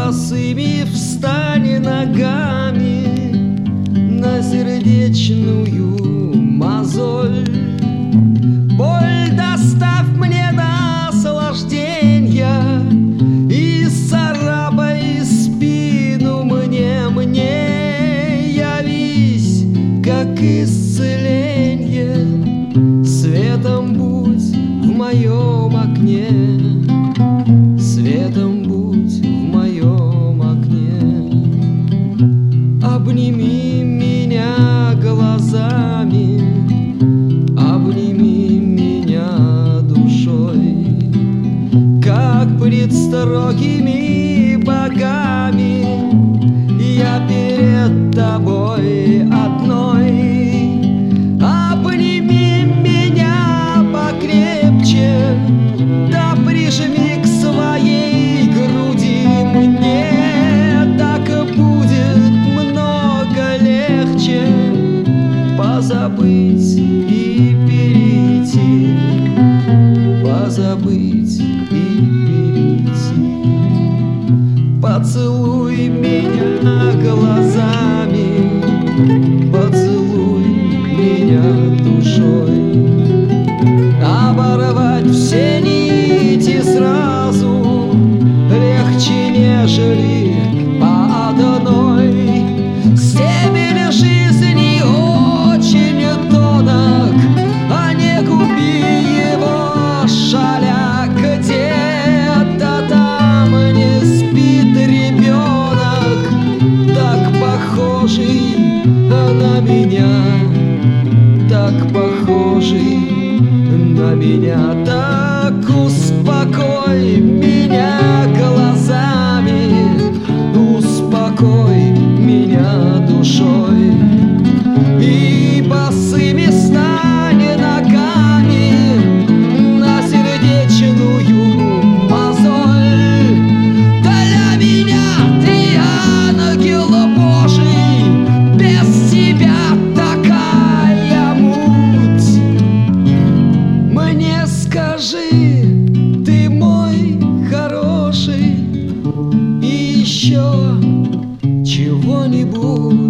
босыми встань ногами на сердечную мозоль. Боль доставь мне наслажденья и царапай спину мне явись, как исцеленье, светом будь в моем окне, светом будь в моем окне. Обними меня глазами, обними меня душой, как пред строгими богами я перед тобой одной. Обними меня покрепче, да прижми к своей груди мне, так будет много легче позабыть и перейти, позабыть и перейти. Поцелуй меня глазами, поцелуй меня душой. Оборвать все нити сразу легче, нежели по одной. Стебель жизни очень тонок, а не губи его, шаля где-то там не спит ребенок, так похожий на меня, так похожий на меня. Так успокой меня глазами, успокой меня душой, и босыми стань ногами на сердечную мозоль. Для меня ты ангел Божий, без тебя такая муть. Мне скажи, ты мой хороший, и еще чего-нибудь.